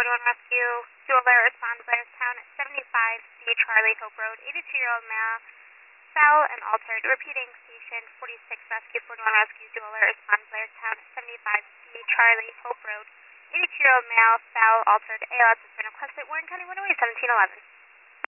41 Rescue. Dual alert response, Blairstown, 75C Charlie Hope Road. 82-year-old male, foul and altered. Repeating, station 46 Rescue, 41 Rescue. Dual alert response, Blairstown, 75C Charlie Hope Road. 82-year-old male, foul, altered. ALS has been requested. Warren County 108, 1711.